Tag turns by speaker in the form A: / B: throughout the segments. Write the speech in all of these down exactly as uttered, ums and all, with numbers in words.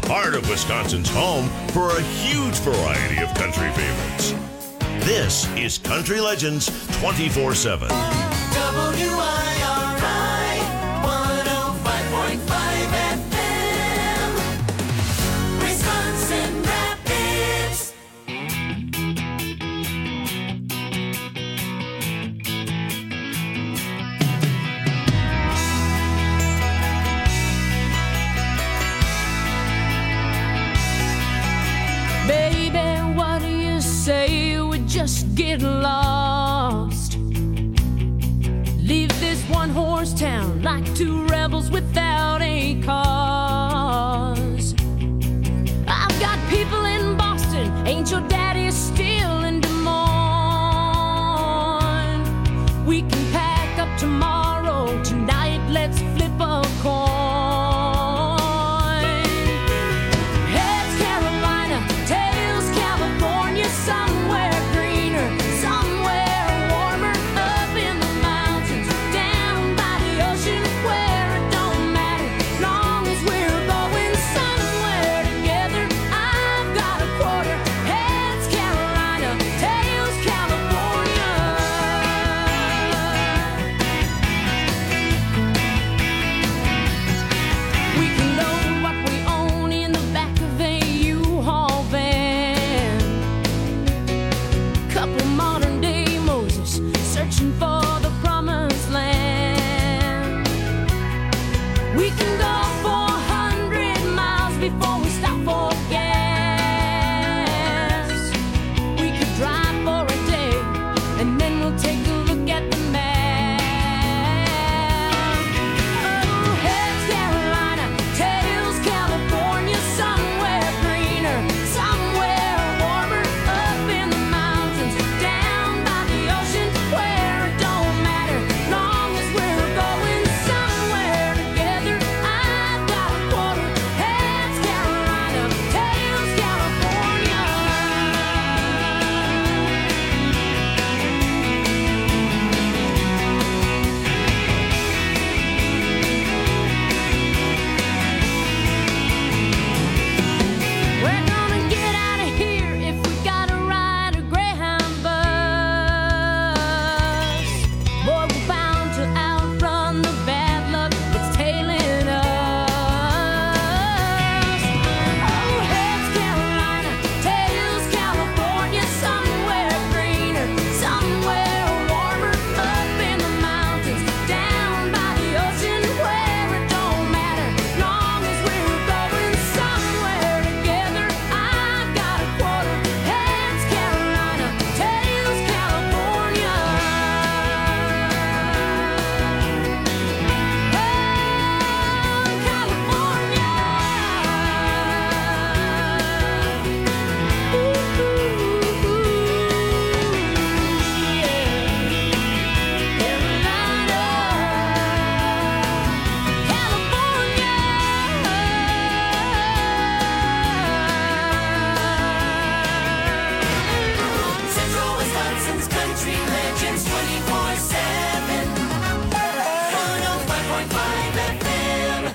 A: heart of Wisconsin's home for a huge variety of country favorites. This is Country Legends twenty-four seven.
B: W I R I one oh five point five F M, Wisconsin Rapids.
C: Baby, what do you say we just get lost? Leave this one horse town like two rebels without a cause. I've got people in Boston, ain't your daddy still in Des Moines? We can pack up tomorrow, tonight let's flip a coin. Heads Carolina, tails California, somewhere greener, somewhere warmer, up in the mountains, down by the ocean, where it don't matter, long as we're going somewhere together. I've got a quarter. Heads Carolina, tails California. We can load what we own in the back of a U-Haul van. Couple modern day Moses searching for the promised land. We can go four hundred miles before we stop for gas. We could drive for a day and then we'll take a look at the map. Oh, heads Carolina, tails California, somewhere greener, somewhere warmer, up in the mountains, down by the ocean, where it don't matter, long as we're going somewhere together. I've got a quarter. Heads Carolina, tails California. We're gonna get out of here if we gotta ride a Greyhound bus. Boy, we're bound to outrun the bad luck that's tailing us. Oh, heads Carolina, tails California, somewhere greener, somewhere warmer, up in the mountains, down by the ocean, where it don't matter, long as we're going somewhere together. I've got a quarter. Heads Carolina, tails California.
B: Central Wisconsin's Country Legends twenty-four seven, one oh five point five F M.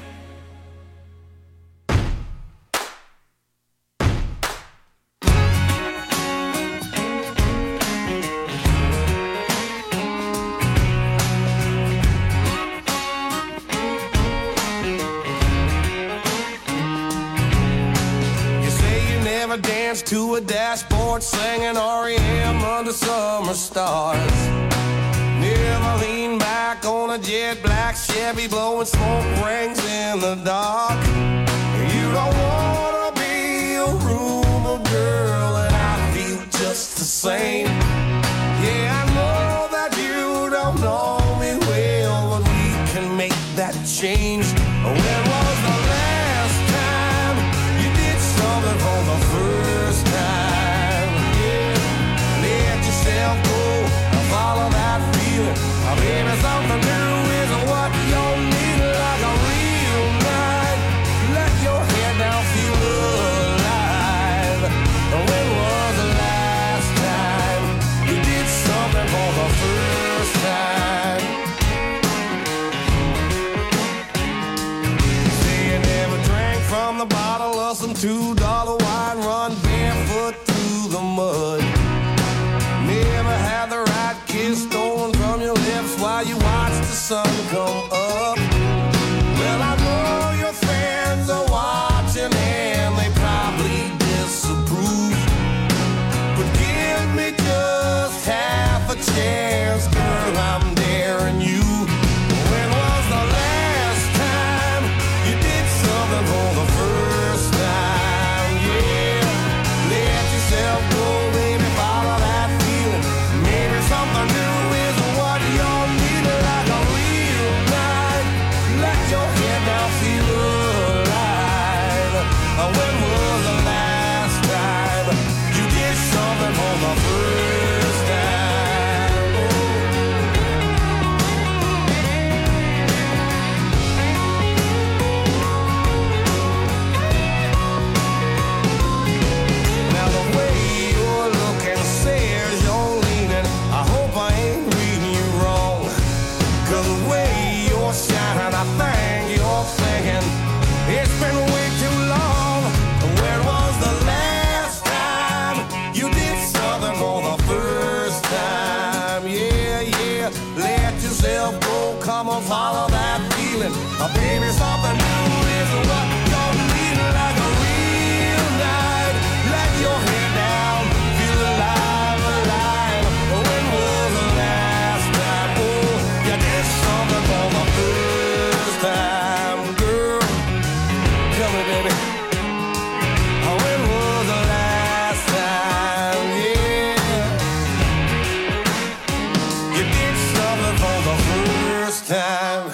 D: You say you never danced to a dashboard singing R E M under summer stars. Never lean back on a jet black Chevy blowing smoke rings in the dark. You don't wanna be a rumor girl, and I feel just the same. Yeah, I know that you don't know me well, but we can make that change. When was the last time you did something for the first time? Yeah, let yourself go and follow that feeling. Uh, Maybe something new is what you need, like a real night. Let your head down, feel alive. When was the last time you did something for the first time? some two dollar wine, run barefoot through the mud. Never had the right kiss stolen from your lips while you watch the sun come up. Well, I know your friends are watching and they probably disapprove, but give me just half a chance, girl, I'm daring you. When was the last time you did something for the first time? Yeah, let yourself go, baby, follow that feeling. Maybe something new is what you're needing, like a real night. Let your head down, feel alive. When was the last time you did something for the first time? Now the way you're looking says you're leaning. I hope I ain't reading you wrong, 'cause the way you're shining, I think you're thinking it's been way too long. When was the last time you did something for the first time? Yeah, yeah, let yourself go, come on, follow that feeling. Uh, baby, something new is what you're needing, like a real night. Let your head down, feel alive, alive. When was the last time, oh, you did something for the first time, girl? Tell me, baby. Oh, when was the last time, yeah, you did something for the first time?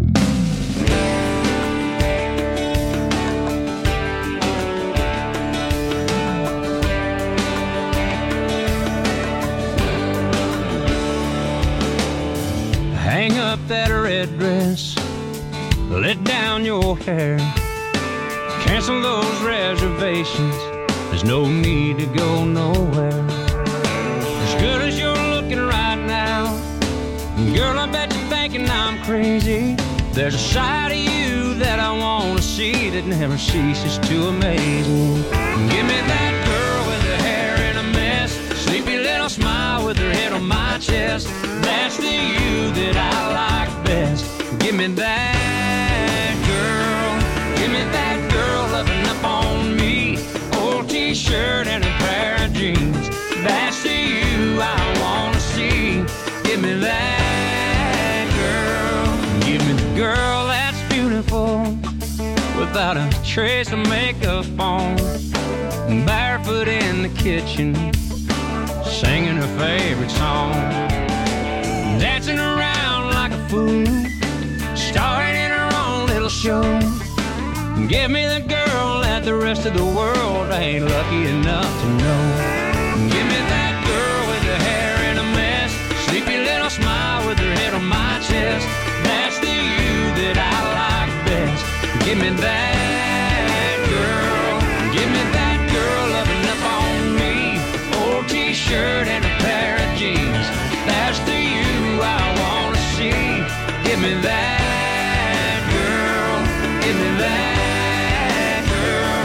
E: Hang up that red dress, let down your hair, cancel those reservations, there's no need to go nowhere. As good as you're looking right now, girl, I bet you're thinking I'm crazy. There's a side of you that I wanna see that never ceases to amaze me. Give me that girl with her hair in a mess, sleepy little smile with her head on my chest. That's the you that I like best. Give me that girl, give me that girl loving up on me. Old t-shirt and a pair of jeans. That's the you I wanna see. Give me that girl, give me the girl that's beautiful, without a trace of makeup on, barefoot in the kitchen, singing her favorite song, dancing around like a fool, starring in her own little show. Give me the girl that the rest of the world ain't lucky enough to know. Give me that girl with her hair in a mess, sleepy little smile with her head on my chest. That's the you that I like best. Give me that girl, give me that girl loving up on me. Old t-shirt and a pair of jeans. That's the you I wanna see. Give me that girl, give me that girl.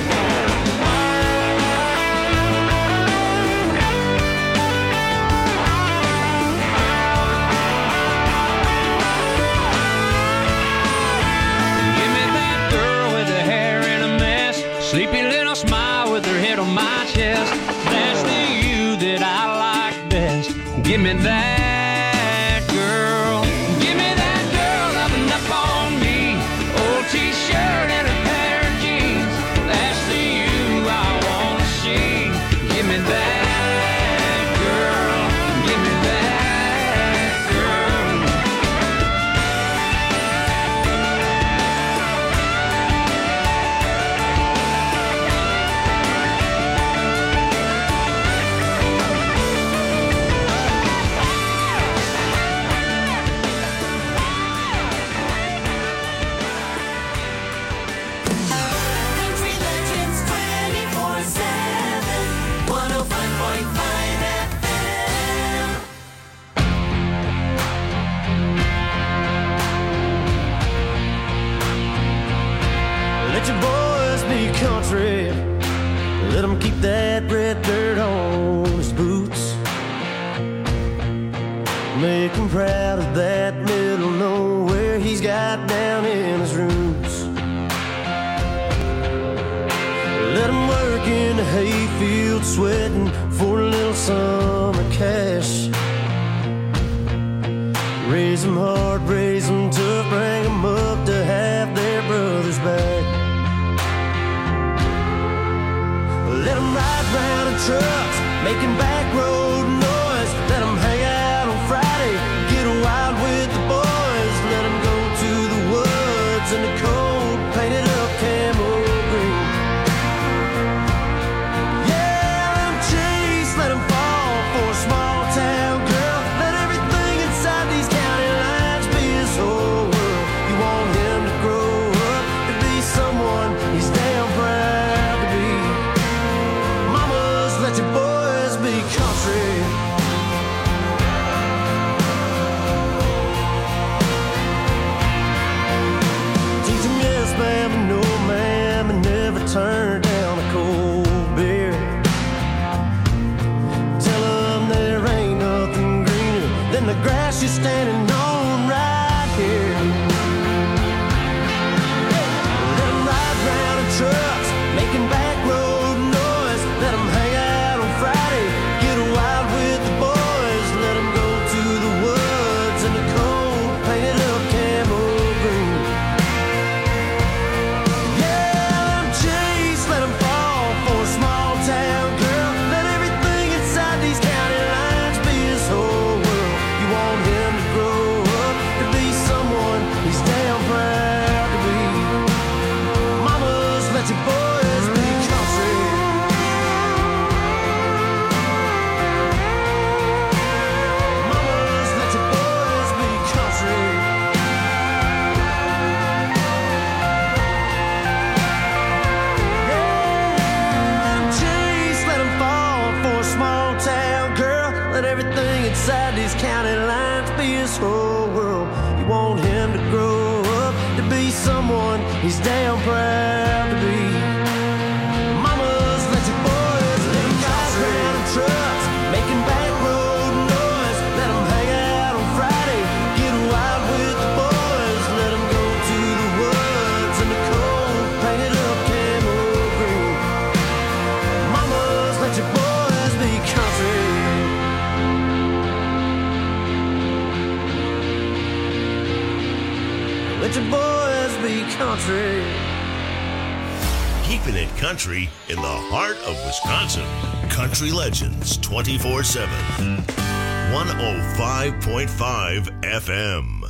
E: Give me that girl with her hair in a mess, sleepy little smile with her head on my chest. That's the you that I like best. Give me that girl, give me that girl loving up on me. Old t-shirt and a pair of jeans. That's the you I wanna see. Give me that girl, give me that girl.
B: Country Legends twenty-four seven, one oh five point five F M.
F: Let your boys be country. Let him keep that red dirt on his boots. Make him proud of that middle nowhere he's got down in his roots. Let him work in the hayfield sweating for a little summer cash. Raise them hard, raise them tough, bring them up to have their brothers back. Let them ride round in trucks, making back road noise. Let them hang out on Friday, get wild with the boys. Let them go to the woods in the cold, painted up camo green. Yeah, let them chase, let them fall for a small town girl. Let everything inside these county lines be his whole world. You want him to grow up to be someone he's damn proud to be. Mamas, let your boys be country. Teach them yes, ma'am, and no, ma'am, and never turn down a cold beer. Tell them there ain't nothing greener than the grass you're standing on right here. Let them ride round in trucks, making back road noise. Let them hang out on Friday, get wild with the boys. Let them go to the woods in the cold, painted up camo green. Yeah, let them chase, let them fall for a small town girl. Let everything inside these county lines be his whole world. You want him to grow up to be someone he's damn proud to be. Mamas, let your boys be country. Mamas, let your boys be country. Yeah, chase, let him fall for a small town girl. Let everything inside these county lines be his whole world. You want him to grow up to be someone he's damn proud to be. Mamas, let your boys let him drive around in trucks, making back road noise. Let him hang out on Friday, get wild with the boys. Let him go to the woods in the cold, painted up camo green. Mamas, let your boys be country. Let your boys be country.
A: Keeping it country in the heart of Wisconsin. Country Legends twenty-four seven. one oh five point five F M.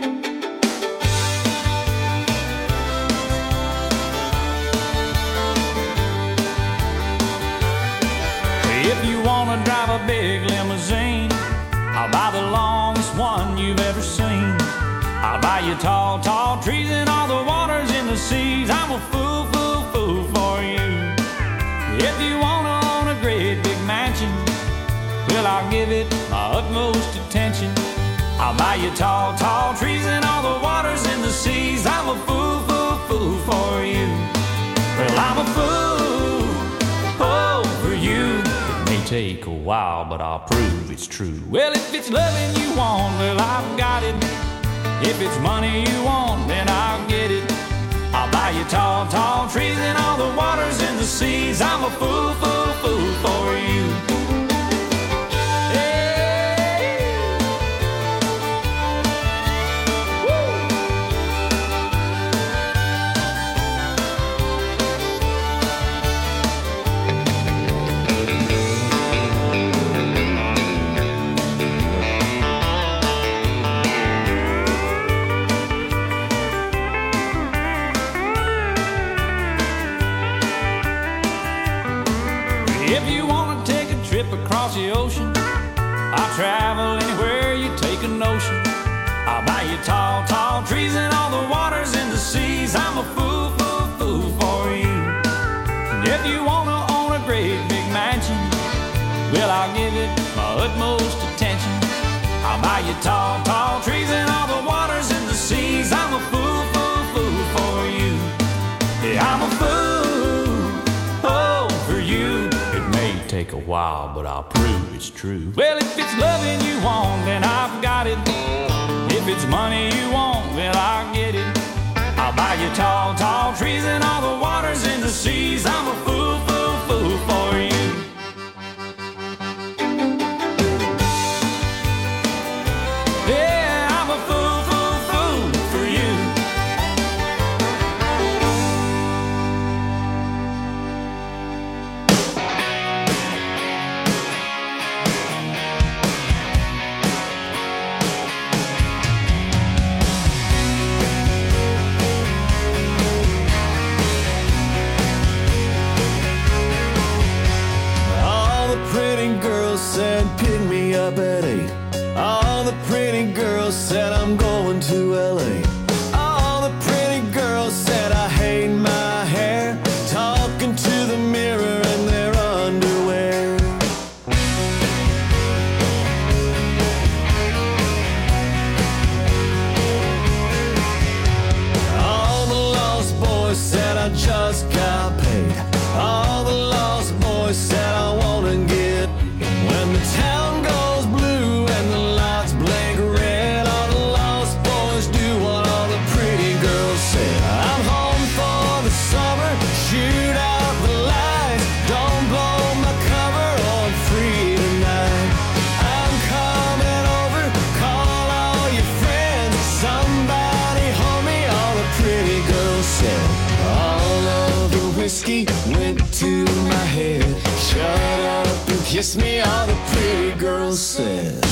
G: If you wanna drive a big limousine, I'll buy the longest one you've ever seen. I'll buy you tall, tall trees and all the waters in the seas. I'm a fool, fool, fool for you. If you wanna own a great big mansion, well, I'll give it my utmost attention. I'll buy you tall, tall trees and all the waters in the seas. I'm a fool, fool, fool for you. Well, I'm a fool, oh, for you. It may take a while, but I'll prove it's true. Well, if it's loving you want, well, I've got it. If it's money you want, then I'll get it. I'll buy you tall, tall trees and all the waters in the seas. I'm a fool, fool, fool for you. If you want to take a trip across the ocean, I'll travel anywhere you take a notion. I'll buy you tall, tall trees and all the waters in the seas. I'm a fool, fool, fool for you. And if you want to own a great big mansion, well, I'll give it my utmost attention. I'll buy you tall, tall trees and all the waters in the seas. I'm a fool, fool, fool for you. Yeah, I'm a fool. take a while, but I'll prove it's true. Well, if it's loving you want, then I've got it. If it's money you want, well, I'll get it. I'll buy you tall, tall trees and all the waters in the seas. I'm a fool, fool, fool for you. Yeah, I'm a fool, fool, fool for you.
F: Said pick me up at eight. All the pretty girls said I'm going to L A. All the pretty girls said I hate my hair, talking to the mirror in their underwear. All the lost boys said I just got paid. All the lost boys said I wanna get. When the town goes blue and the lights blink red, all the lost boys do what all the pretty girls say. I'm home for the summer, shoot out the lights, don't blow my cover on free tonight. I'm coming over, call all your friends, somebody hold me, all the pretty girls said. All of the whiskey went to my head. Shut up and kiss me, all the pretty girls said.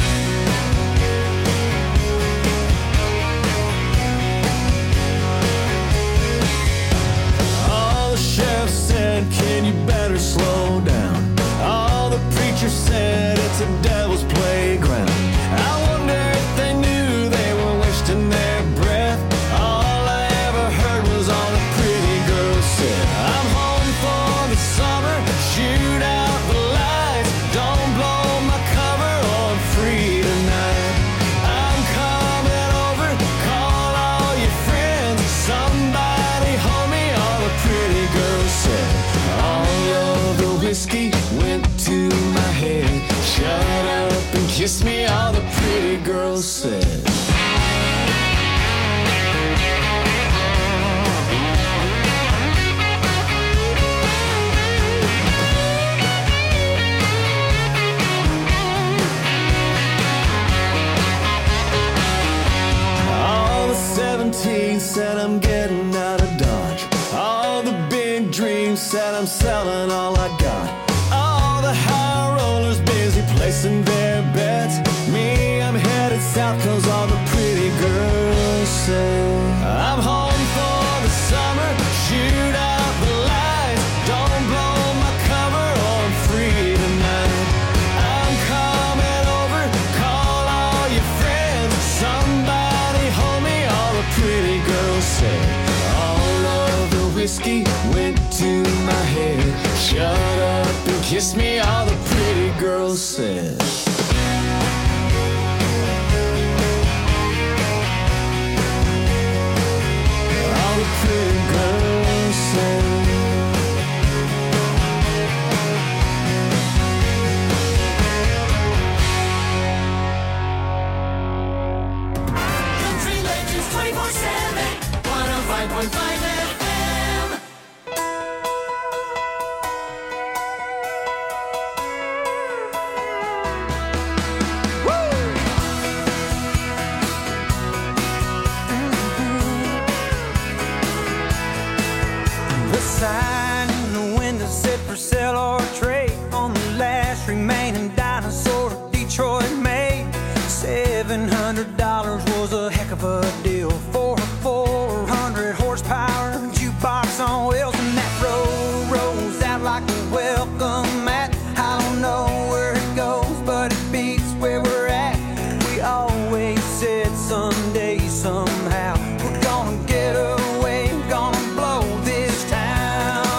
F: All the sheriff said, can you better slow down? All the preachers said, it's a devil's playground. I wonder if they knew they were wasting their breath. All I ever heard was all the pretty girls said. I'm home for the summer, shoot out the lights, don't blow my cover on free tonight. I'm coming over, call all your friends, somebody hold me, all the pretty girls said. All of the whiskey went to my head. Shut up and kiss me, all the pretty girls said. seventeen said I'm getting out of Dodge. All the big dreams said I'm selling all I got. All the high rollers busy placing their bets. Me, I'm headed south cause all the pretty girls say. I'm home for the summer, shoot out the lights, don't blow my cover on free tonight. I'm coming over, call all your friends, somebody hold me, all the pretty girls say. All of the whiskey went to my head. Shut up and kiss me, all the pretty girls said. All the pretty girls said.
B: Country Legends twenty-four seven, one oh five point five F M.
H: The sign in the window said for sale or trade on the last remaining dinosaur Detroit made. Seven hundred dollars was a heck of a deal for a four hundred horsepower jukebox on wheels, and that road rolls out like a welcome mat. I don't know where it goes, but it beats where we're at. We always said someday, somehow, we're gonna get away, gonna blow this town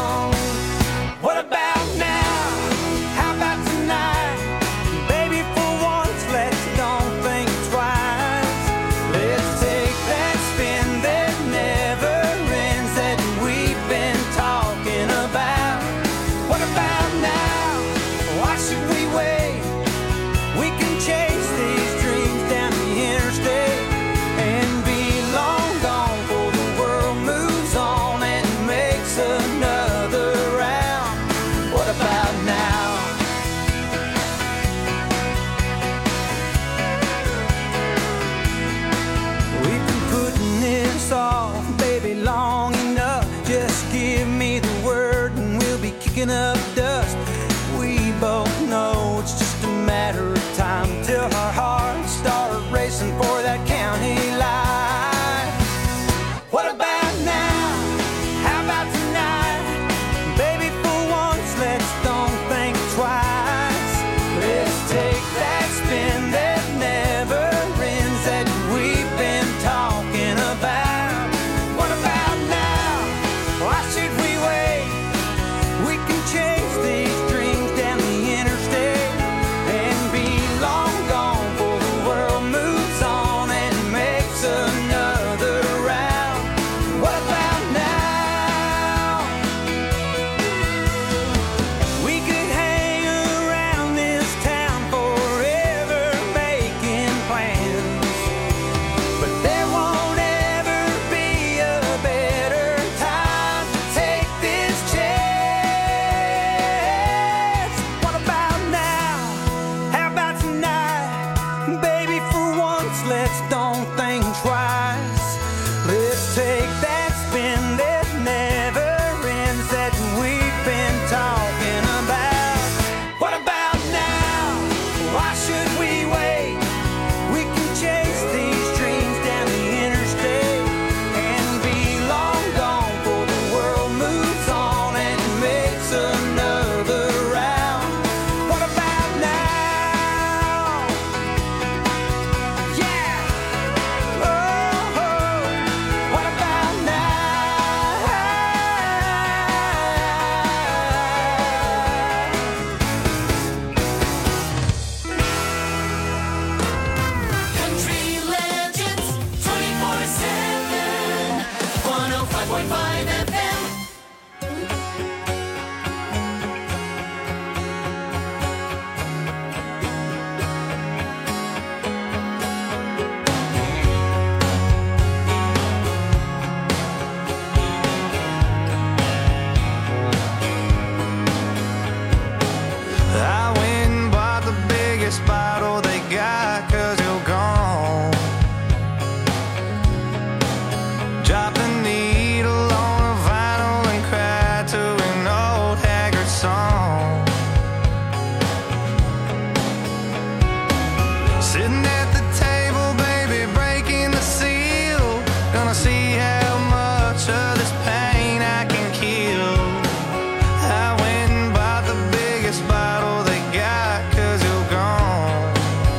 H: this pain I can kill. I went and bought the biggest bottle they got, cause you're gone.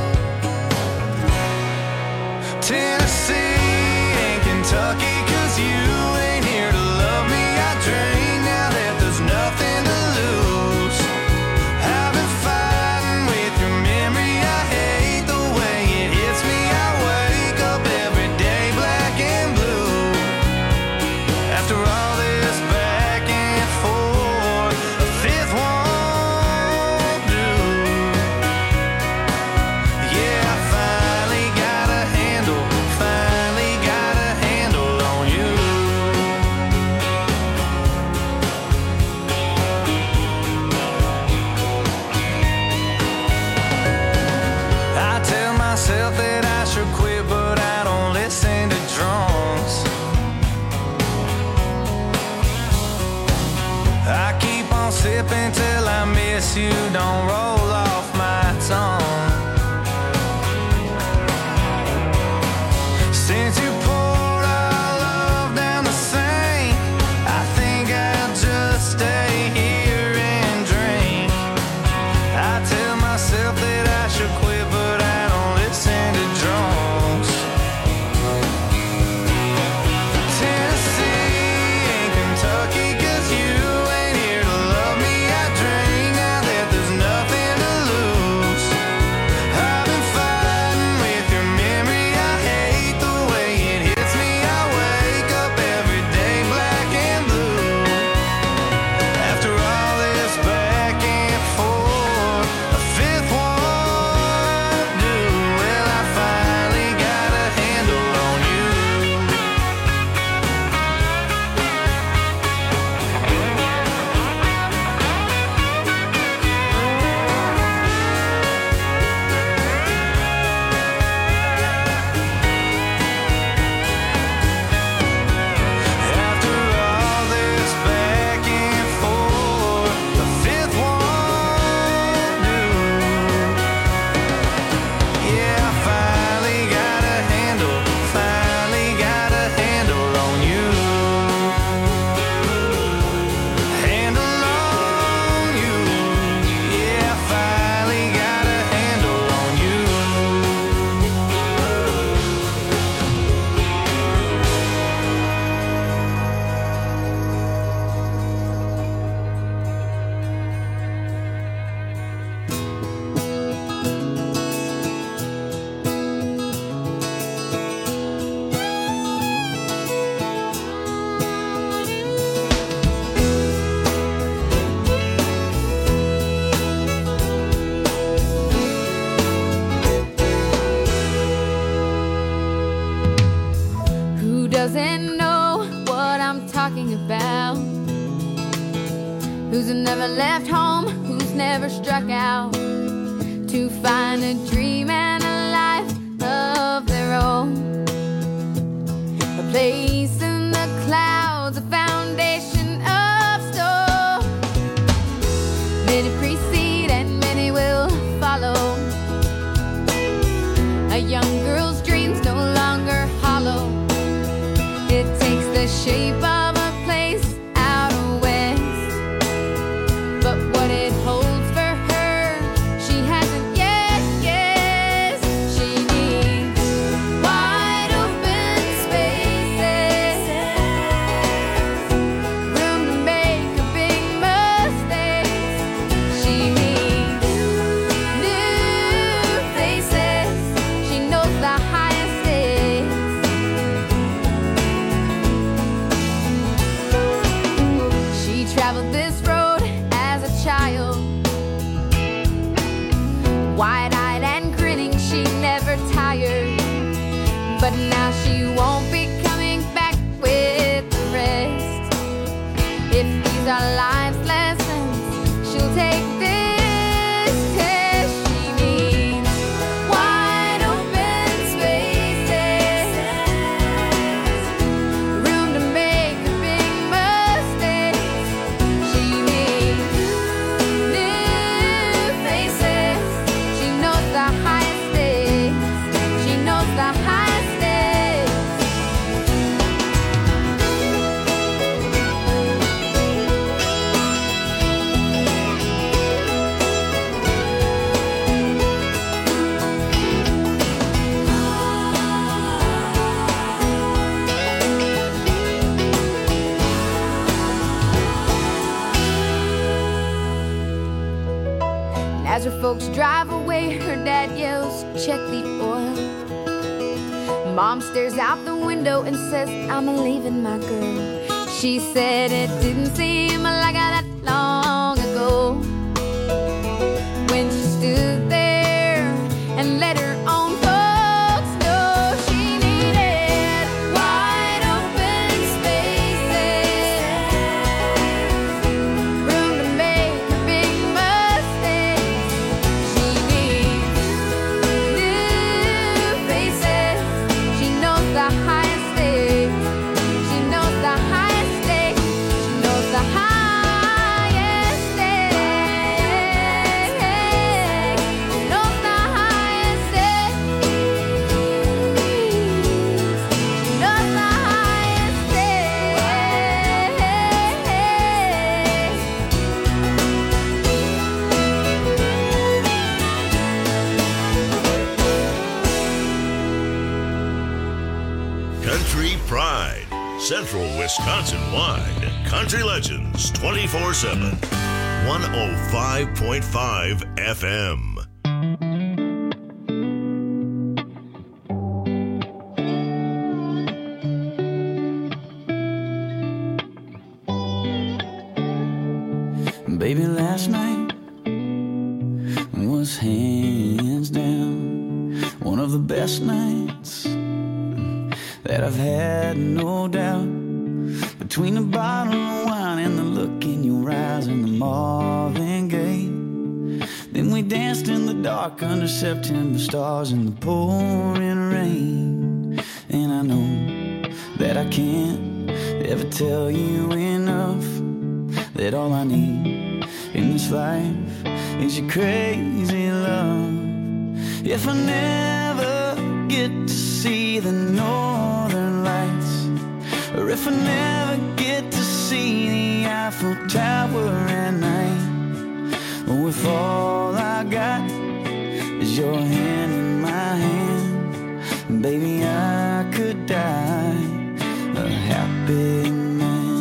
H: Tennessee and Kentucky, cause you ain't here to love me. I drink now that there's nothing to lose. I've been fighting with your memory. I hate the way it hits me. I wake up every day black and blue. After all this back and forth, a fifth won't do. Yeah, I finally got a handle, finally got a handle on you. I tell myself that I should quit, but I don't listen to drunks. I keep on sipping till I miss you, don't roll off my tongue. Since you poured our love down the sink, I think I'll just stay here and drink. I tell myself that I should quit, but I don't listen to drunks. Tennessee and Kentucky, cause you ain't here to love me. I drink now that there's nothing to lose. I've been fighting with your memory. I hate the way it hits me. I wake up every day black and blue. After all this back and forth, a fifth won't do. Well, I finally got a handle on you. After all this back and forth, a fifth won't do. Yeah, I finally got a handle, finally got a handle on you. Handle on you. Yeah, I finally got a handle on you.
C: Who doesn't know what I'm talking about? Who's never left home? Who's never struck out to find a dream and a life of their own? A place in the clouds, a foundation of stone. Many precede and many will follow. A young girl's dreams no longer hollow. It takes the shape of a place out west, but what it holds for her, she hasn't yet guessed. She needs wide open spaces, room to make a big mistake. She needs new faces. She knows the highest stakes. She traveled this road as a child, wide-eyed and grinning, she never tired. But now she won't be coming back with the rest. If these are life's lessons, she'll take this test. She needs wide open spaces, room to make a big mistake. She needs new faces. She knows the highest stakes. She knows the highest stakes. As her folks drive away, her dad yells, check the oil. Mom stares out the window and says, I'm leaving my girl. She said it didn't seem like that long ago when she stood there and let her own folks know she needed wide open spaces, room to make her big mistakes. She needs new faces. She knows the highest stakes. She knows the highest stakes. She knows the highest stakes. She knows the highest stakes. She knows the highest
A: Country Pride, Central Wisconsin wide. Country Legends twenty-four seven. one oh five point five F M.
H: Baby, last night was hands down one of the best nights that I've had, no doubt. Between the bottle of wine and the look in your eyes and the Marvin Gaye, then we danced in the dark under September stars in the pouring rain. And I know that I can't ever tell you enough that all I need in this life is your crazy love. If I never get to see the northern lights, or if I never get to see the Eiffel Tower at night, or if all I got is your hand in my hand, baby, I could die a happy man.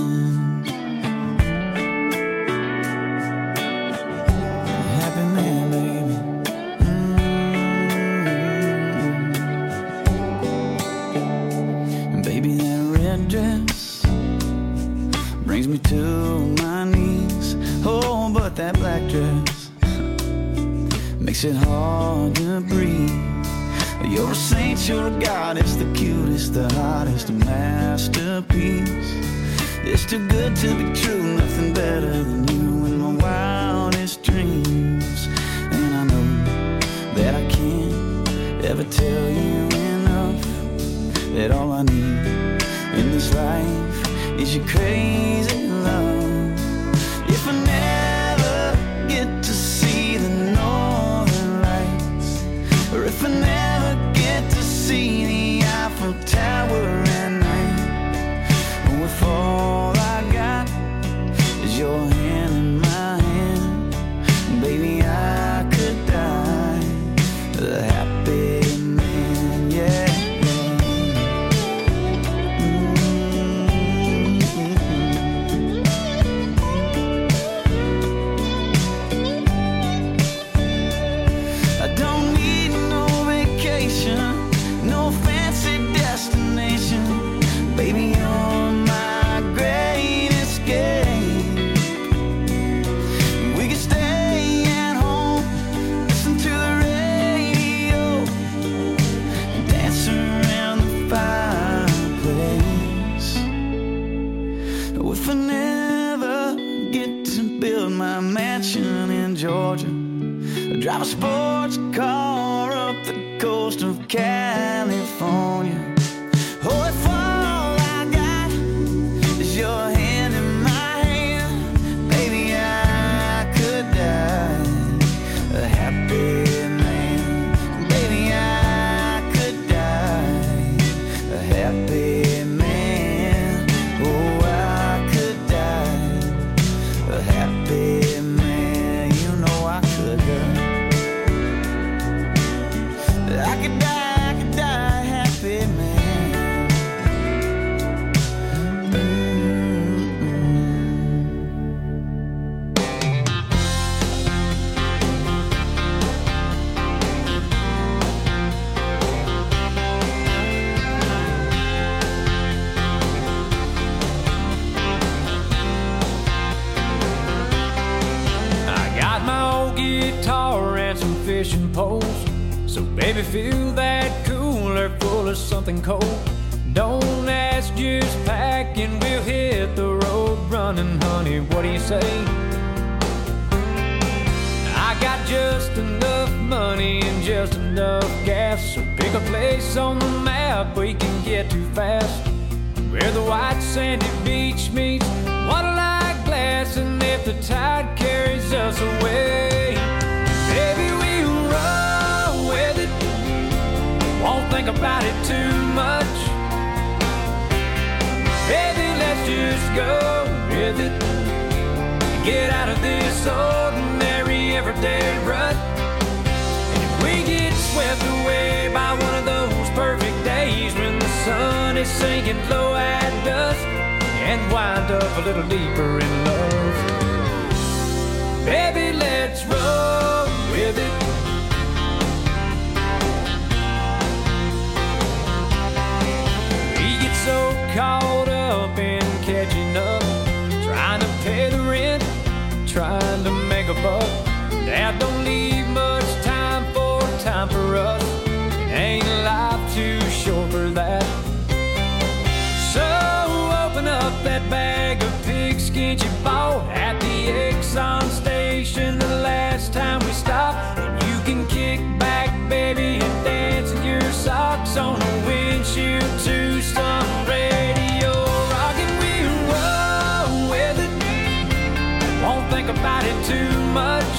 H: Dress brings me to my knees. Oh, but that black dress makes it hard to breathe. You're a saint, you're a goddess, the cutest, the hottest, a masterpiece. It's too good to be true, nothing better than you in my wildest dreams. And I know that I can't ever tell you enough that all I need in this life is your crazy love. If I never get to see the northern lights, or if I never get to see the Eiffel Tower at night, or if all I got is your hand in my hand, baby, I could die a happy man, yeah. Baby, you're my great escape. We could stay at home, listen to the radio, dance around the fireplace. Oh, if I never get to build my mansion in Georgia, or drive a sports car up the coast of California, oh, if your hand in my hand, baby, I could die a happy man. Baby, I could die a happy man. Oh, I could die a happy man. You know I could, girl. I could die, I could die a happy man.
G: guitar and some fishing poles. So baby, fill that cooler full of something cold. Don't ask, just pack and we'll hit the road running, honey. What do you say? I got just enough money and just enough gas, so pick a place on the map we can get to fast, where the white sandy beach meets water-like glass, and if the tide carries us away, baby, we'll roll with it. Won't think about it too much. Baby, let's just go with it. Get out of this ordinary everyday rut. And if we get swept away by one of those perfect days when the sun is sinking low at dusk, and wind up a little deeper in love, baby, let's roll with it. We get so caught up in catching up, trying to pay the rent, trying to make a buck. Dad don't leave much time for time for us. It ain't life too short for that. So open up that bag of pigskin you bought at the Exxon station the last time we stopped, and you can kick back, baby, and dance in your socks on the windshield to some radio rock, and we'll roll with it. Won't think about it too much.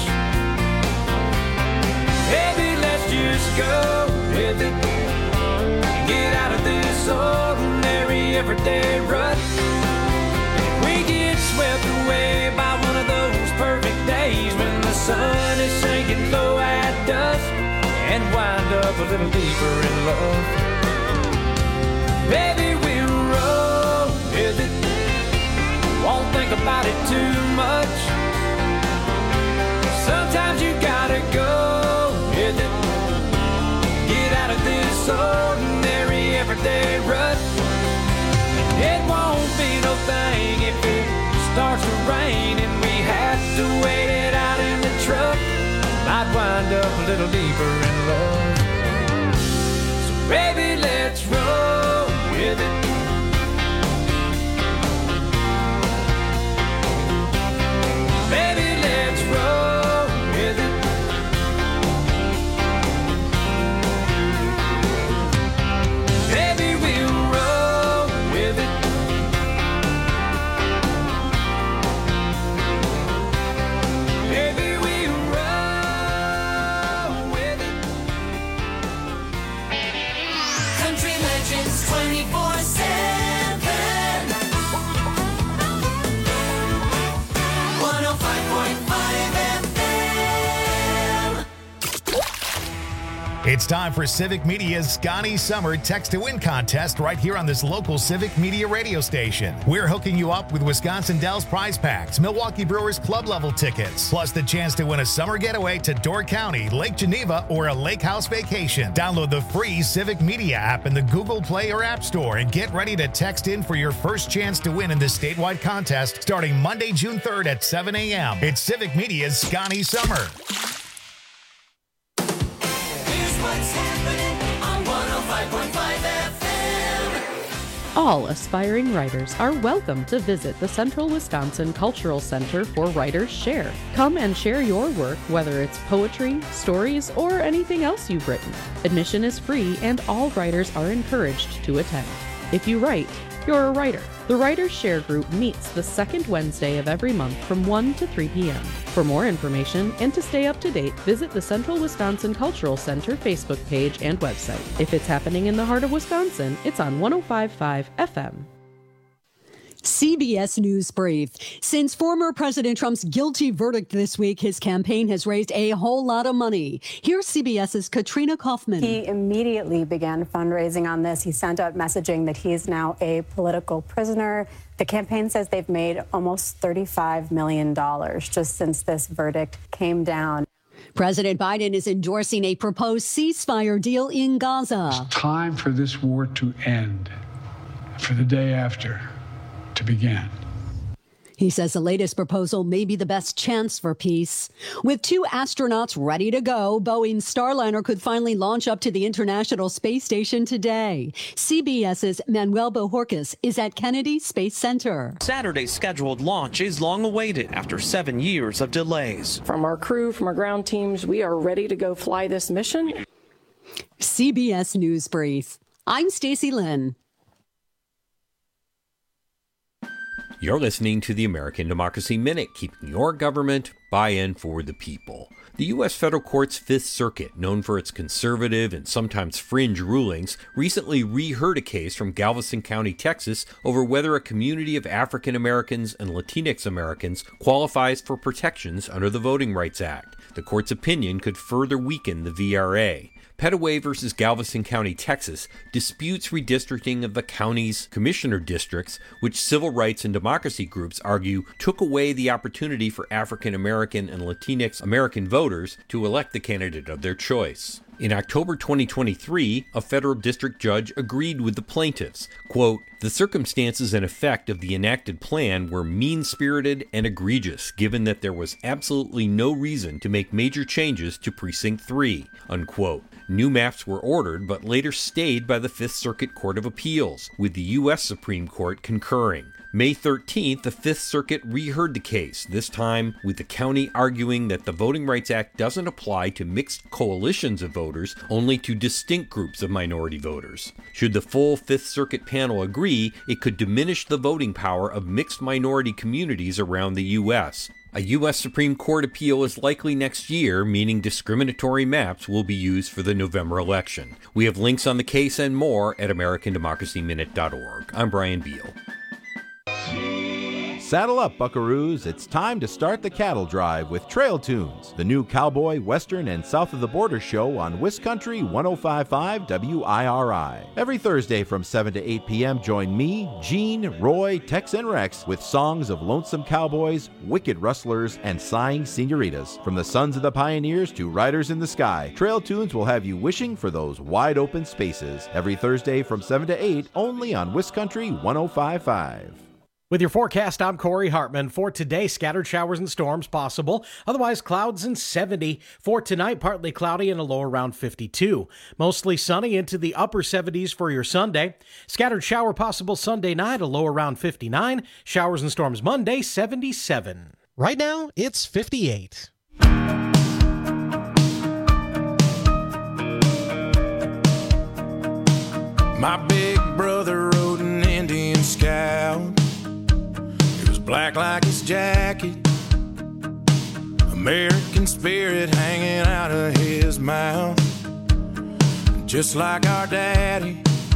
G: Baby, let's just go with it. Get out of this ordinary everyday rut. If we get swept away by one of those perfect days when the sun is sinking low at dusk, and wind up a little deeper in love, baby, we'll roll with it. Won't think about it too much. Sometimes you gotta go with it. Get out of this ordinary everyday rut. It won't be no thing if it starts to rain and we have to wait it out in the truck. Might wind up a little deeper in love. So baby, let's roll with it. Baby, let's roll with it. Baby, we'll roll with it. Baby, we'll roll with it.
B: Country Legends twenty-four seven. one oh five point five F M.
I: It's time for Civic Media's Scotty Summer Text to Win contest right here on this local Civic Media radio station. We're hooking you up with Wisconsin Dells prize packs, Milwaukee Brewers club level tickets, plus the chance to win a summer getaway to Door County, Lake Geneva, or a lake house vacation. Download the free Civic Media app in the Google Play or App Store and get ready to text in for your first chance to win in this statewide contest starting Monday, June third at seven a.m. It's Civic Media's Scotty Summer.
B: Here's what's happening on one oh five point five F M.
J: All aspiring writers are welcome to visit the Central Wisconsin Cultural Center for Writers Share. Come and share your work, whether it's poetry, stories, or anything else you've written. Admission is free and all writers are encouraged to attend. If you write, you're a writer. The Writers Share Group meets the second Wednesday of every month from one to three p.m. For more information and to stay up to date, visit the Central Wisconsin Cultural Center Facebook page and website. If it's happening in the heart of Wisconsin, it's on one oh five point five F M.
K: C B S News Brief. Since former President Trump's guilty verdict this week, his campaign has raised a whole lot of money. Here's CBS's Katrina Kaufman.
L: He immediately began fundraising on this. He sent out messaging that he is now a political prisoner. The campaign says they've made almost thirty-five million dollars just since this verdict came down.
K: President Biden is endorsing a proposed ceasefire deal in Gaza.
M: It's time for this war to end, for the day after to begin.
K: He says the latest proposal may be the best chance for peace. With two astronauts ready to go, Boeing's Starliner could finally launch up to the International Space Station today. CBS's Manuel Bojorquez is at Kennedy Space Center.
M: Saturday's scheduled launch is long awaited after seven years of delays.
N: From our crew, from our ground teams, we are ready to go fly this mission.
K: C B S News Brief. I'm Stacey Lynn.
O: You're listening to the American Democracy Minute, keeping your government buy-in for the people. The U S Federal Court's Fifth Circuit, known for its conservative and sometimes fringe rulings, recently reheard a case from Galveston County, Texas, over whether a community of African Americans and Latinx Americans qualifies for protections under the Voting Rights Act. The court's opinion could further weaken the V R A. Pettaway versus Galveston County, Texas, disputes redistricting of the county's commissioner districts, which civil rights and democracy groups argue took away the opportunity for African American and Latinx American voters to elect the candidate of their choice. In October twenty twenty-three, a federal district judge agreed with the plaintiffs. Quote, "The circumstances and effect of the enacted plan were mean-spirited and egregious, given that there was absolutely no reason to make major changes to Precinct three, unquote. New maps were ordered, but later stayed by the Fifth Circuit Court of Appeals, with the U S Supreme Court concurring. May thirteenth, the Fifth Circuit reheard the case, this time with the county arguing that the Voting Rights Act doesn't apply to mixed coalitions of voters, only to distinct groups of minority voters. Should the full Fifth Circuit panel agree, it could diminish the voting power of mixed minority communities around the U S. A U S Supreme Court appeal is likely next year, meaning discriminatory maps will be used for the November election. We have links on the case and more at American Democracy Minute dot org. I'm Brian Beal.
P: Saddle up, buckaroos. It's time to start the cattle drive with Trail Tunes, the new cowboy, western, and south of the border show on WisCountry one oh five point five W I R I. Every Thursday from seven to eight p.m., join me, Gene, Roy, Tex, and Rex with songs of lonesome cowboys, wicked rustlers, and sighing senoritas. From the sons of the pioneers to riders in the sky, Trail Tunes will have you wishing for those wide open spaces. Every Thursday from seven to eight, only on WisCountry one oh five point five.
Q: With your forecast, I'm Corey Hartman. For today, scattered showers and storms possible. Otherwise, clouds and seventy. For tonight, partly cloudy and a low around fifty-two. Mostly sunny into the upper seventies for your Sunday. Scattered shower possible Sunday night, a low around fifty-nine. Showers and storms Monday, seventy-seven. Right now, it's fifty-eight.
D: My big brother rode an Indian Scout. Black like his jacket, American spirit hanging out of his mouth, just like our daddy.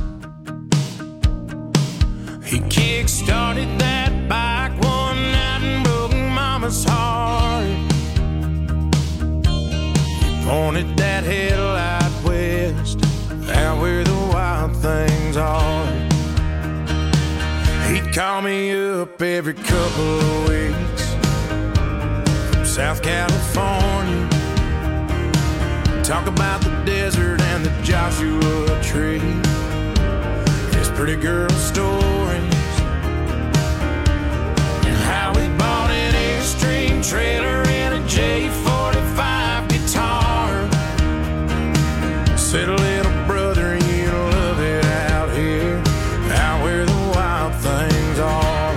D: He kick-started that bike one night and broke Mama's heart. He pointed that headlight west, out where the wild things are. He'd call me up every couple of weeks from South California, talk about the desert and the Joshua Tree, his pretty girl stories, and how he bought an Airstream trailer and a J forty-five guitar. Said, little brother, you love it out here, out where the wild things are.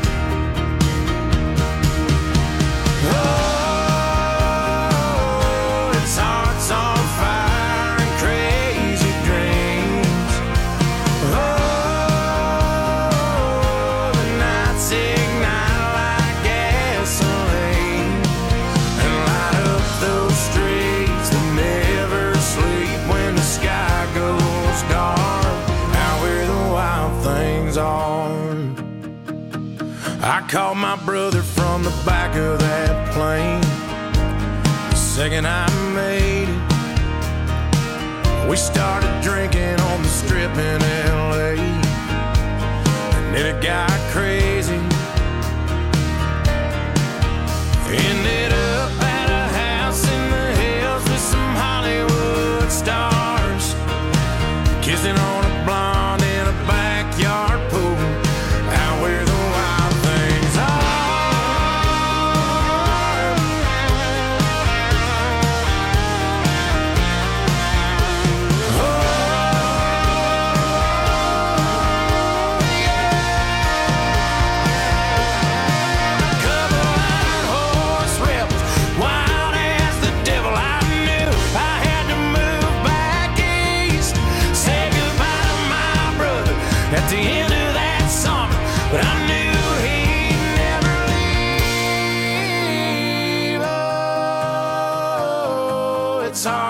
D: Oh, it's hearts on fire and crazy dreams. Oh, the nights ignite like gasoline and light up those streets that never sleep when the sky goes dark, out where the wild things are. I called my brother from the back of that plane the second I made it. We started drinking on the strip in L A, and then it got crazy. Ended up at a house in the hills with some Hollywood stars, kissing on a blonde in a backyard pool, out where the wild things are.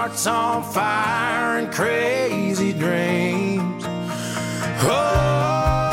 D: heart's on fire and crazy dreams. Oh.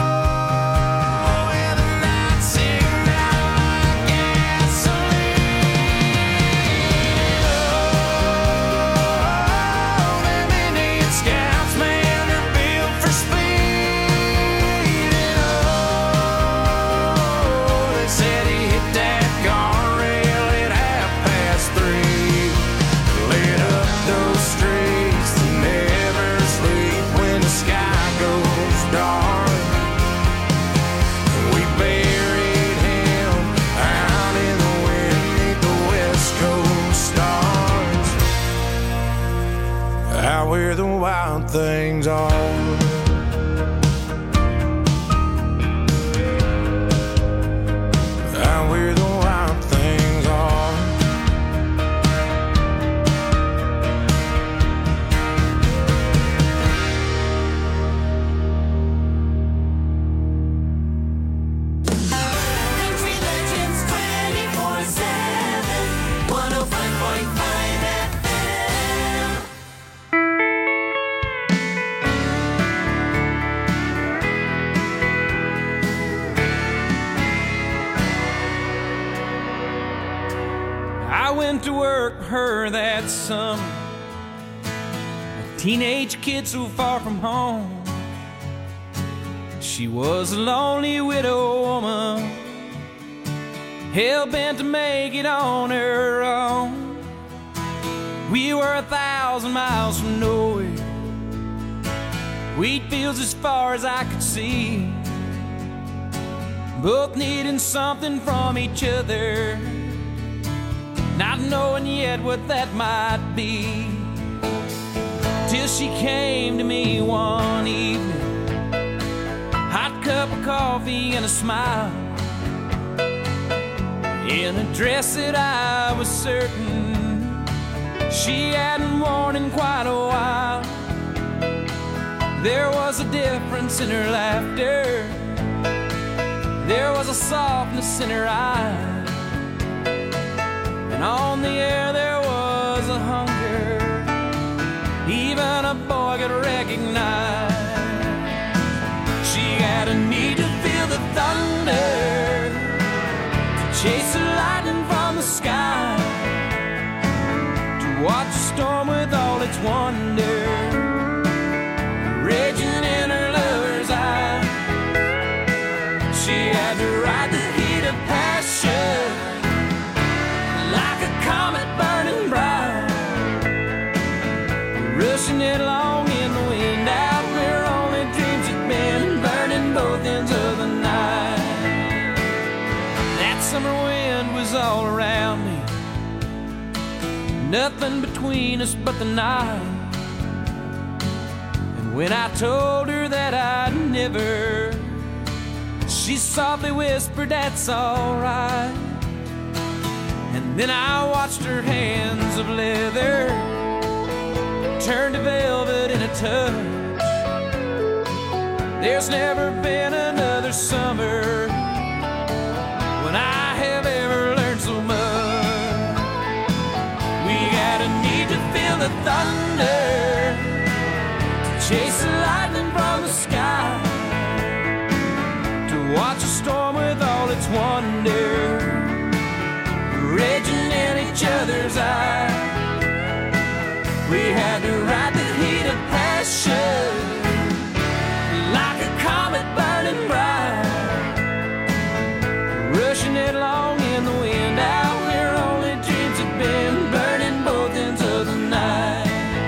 D: Where the wild things are. Out where the wild things are.
B: Country Legends twenty-four seven, one oh five point five F M.
G: I went to work for her that summer, a teenage kid so far from home. She was a lonely widow woman, hell-bent to make it on her own. We were a thousand miles from nowhere, wheat fields as far as I could see, both needing something from each other, not knowing yet what that might be. Till she came to me one evening, hot cup of coffee and a smile, in a dress that I was certain she hadn't worn in quite a while. There was a difference in her laughter, there was a softness in her eyes, and on the air there was a hunger even a boy could recognize. She had a need to feel the thunder, to chase the lightning from the sky, to watch the storm with all its wonder raging in her lover's eye. She had to ride the heat of passion like a comet burning bright, rushing it along in the wind out where only dreams had been, burning both ends of the night. That summer wind was all around me, nothing between us but the night. And when I told her that I'd never, she softly whispered, "That's all right." And then I watched her hands of leather turn to velvet in a touch. There's never been another summer when I have ever learned so much. We got a need to feel the thunder, to chase the lightning from the sky, to watch a storm with all its wonder raging in each other's eyes. We had to ride the heat of passion like a comet burning bright, rushing it along in the wind out where only dreams had been, burning both ends of the night.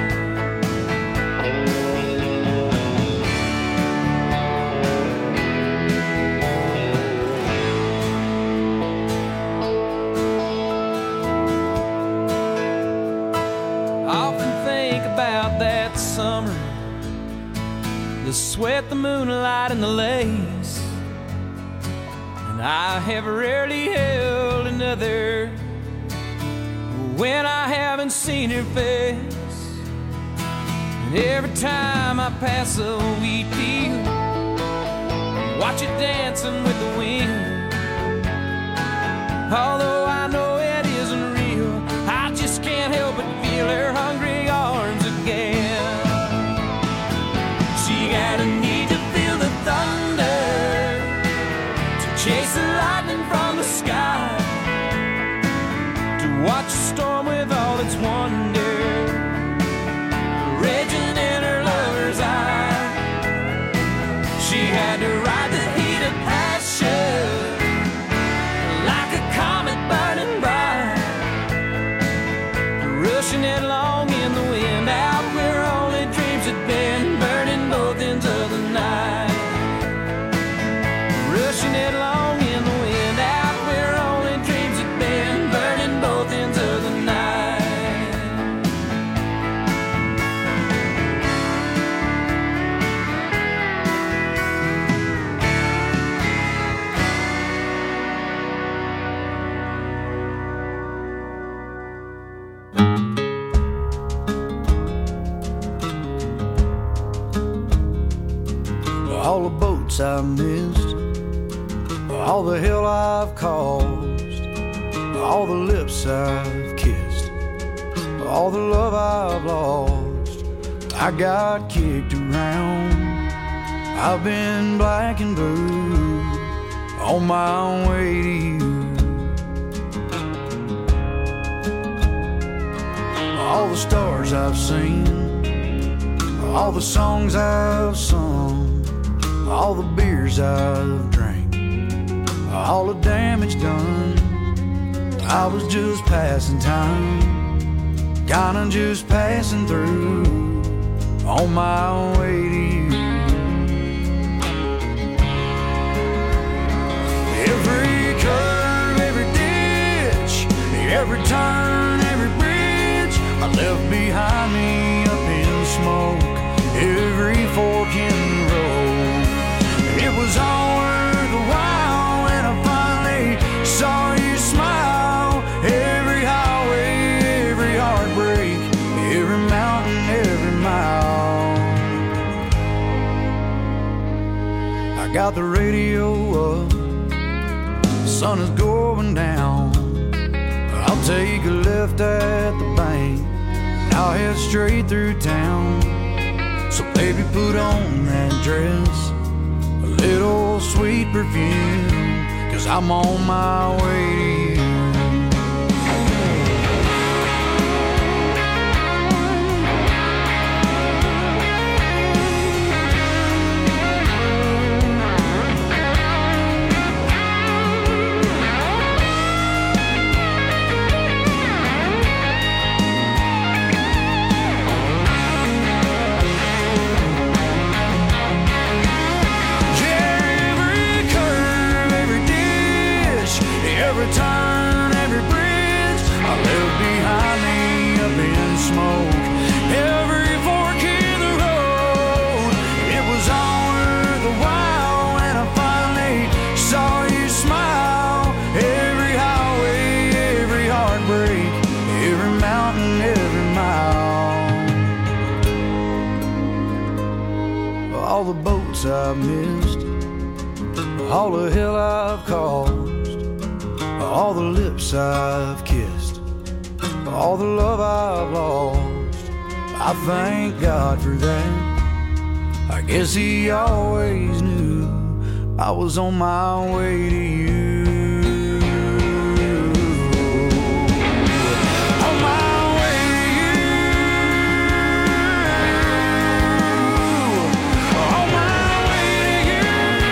G: Summer, the sweat, the moonlight, and the lace, and I have rarely held another when I haven't seen her face. And every time I pass a wheat field, watch it dancing with the wind, although I know it isn't real, I just can't help but feel her hungry all
H: boats I've missed, all the hell I've caused, all the lips I've kissed, all the love I've lost. I got kicked around, I've been black and blue, on my way to you. All the stars I've seen, all the songs I've sung, all the beers I've drank, all the damage done. I was just passing time, kinda just passing through, on my way to you. Every curve, every ditch, every turn, every bridge I left behind me up in smoke. Every fork in the road, it was all worth a while when I finally saw you smile. Every highway, every heartbreak, every mountain, every mile. I got the radio up, the sun is going down. I'll take a left at the bank, and I'll head straight through town. So baby, put on that dress, a little sweet perfume, 'cause I'm on my way to you. Every turn, every bridge I left behind me up in smoke. Every fork in the road, it was all worth a while when I finally saw you smile. Every highway, every heartbreak, every mountain, every mile. All the boats I've missed, all the hell I've caused, all the lips I've kissed, all the love I've lost. I thank God for that. I guess He always knew I was on my way to you. On my way to you. On my way to you.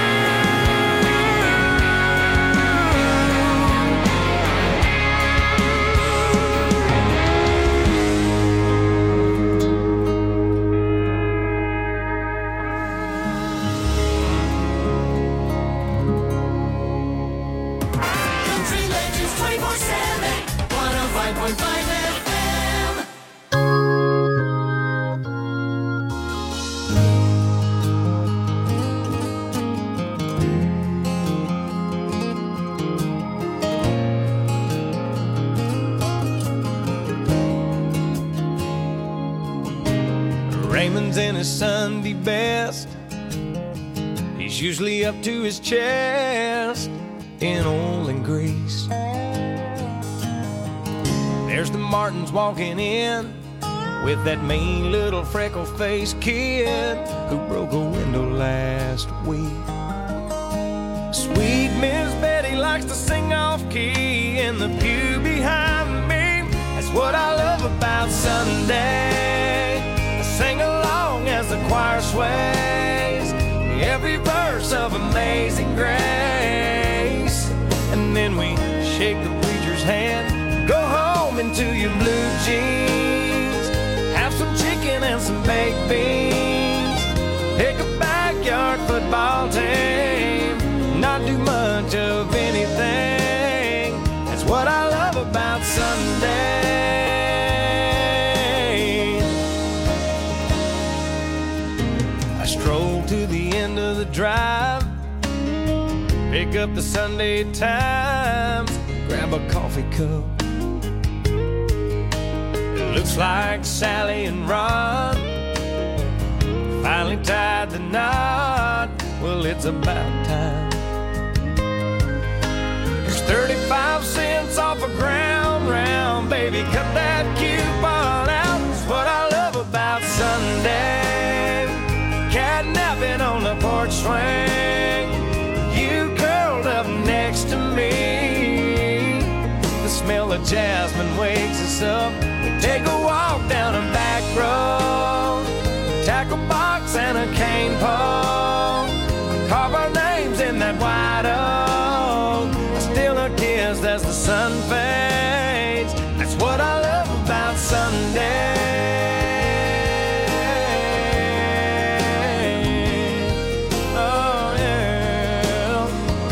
R: Raymond's in his Sunday best. He's usually up to his chest in oil and grease. There's the Martins walking in with that mean little freckle-faced kid who broke a window last week. Sweet Miss Betty likes to sing off-key in the pew behind me. That's what I love about Sunday. I sing along as the choir sways every verse of Amazing Grace. And then we shake the preacher's hand, go home into your blue jeans, have some chicken and some baked beans, pick a backyard football team, not do much of anything. That's what I love about Sunday. I stroll to the end of the drive, pick up the Sunday Times, grab a coffee cup. It looks like Sally and Ron finally tied the knot well, it's about time. There's thirty-five cents off a ground round, baby, cut that coupon out. It's what I love about Sunday. Catnapping on the porch swing, you curled up next to me. The smell of jasmine wakes us up. We take a walk down a back road, tackle box and a cane pole, carve our names in that white oak. I still a kiss as the sun fades. That's what I love about Sunday. Oh yeah.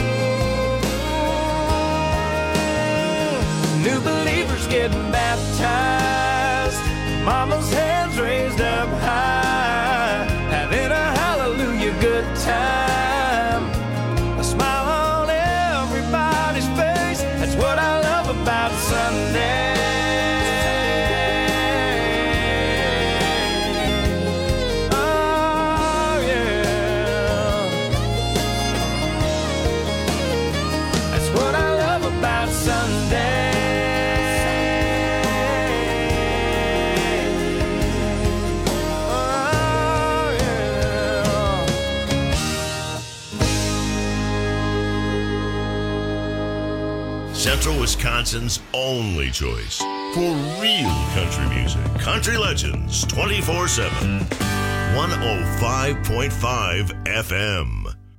R: New believers getting baptized, mama's hands raised up high, having a hallelujah good time. A smile on everybody's face. That's what I love about Sunday. Oh yeah. That's what I love about Sunday.
A: Central Wisconsin's only choice for real country music. Country Legends twenty-four seven. one oh five point five F M.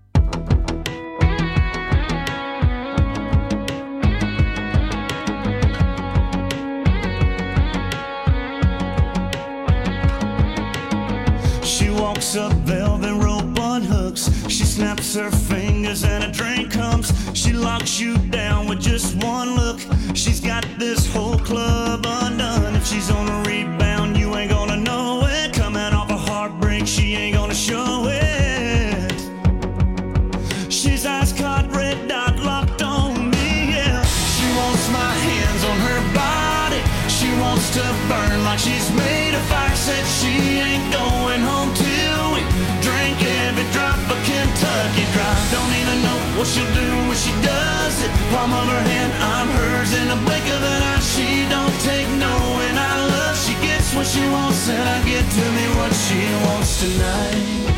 S: She walks up velvet rope on hooks. She snaps her fingers and a drink comes. She locks you down with just one look. She's got this whole club undone. If she's on a rebound, you ain't gonna know it. Coming off a heartbreak, she ain't gonna show it. She's ice caught, red dot locked on me, yeah. She wants my hands on her body. She wants to burn like she's made of fire. Said she ain't going home till we drink every drop of Kentucky Dry. Don't even know what she'll do when she does it. Palm of her hand, I'm hers in a blink of an eye. She don't take no, and I love. She gets what she wants, and I get to me what she wants tonight.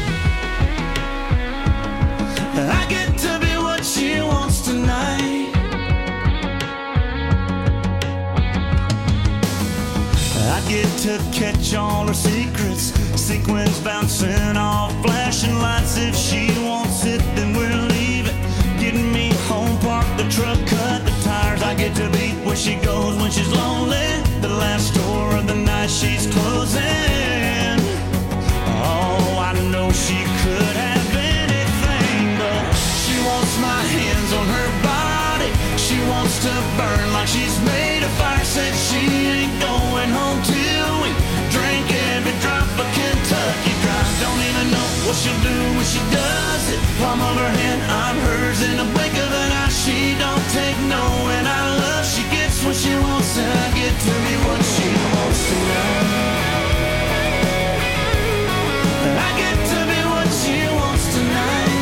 S: I get to be what she wants tonight. I get to catch all her secrets. Sequins bouncing off flashing lights. If she wants it, then we're leaving. Getting me home, park the truck, cut the tires. I get to be where she goes when she's lonely. The last store of the night she's closing. Oh, I know she could have anything, but she wants my hands on her body. She wants to burn like she's made of fire. Said she ain't going home till we drink every drop of Kentucky Dry. Don't even know what she'll do when she does it. Palm of her hand, I'm hers in a blink of an eye. She don't take no, and I love. She gets what she wants, and I get to me what she wants tonight. I get to be what she wants tonight.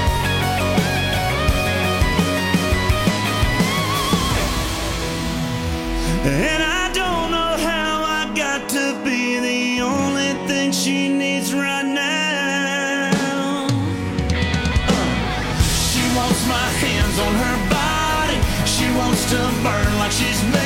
S: And I don't know how I got to be the only thing she needs right now. Uh, she wants my hands on her body. She wants to burn like she's made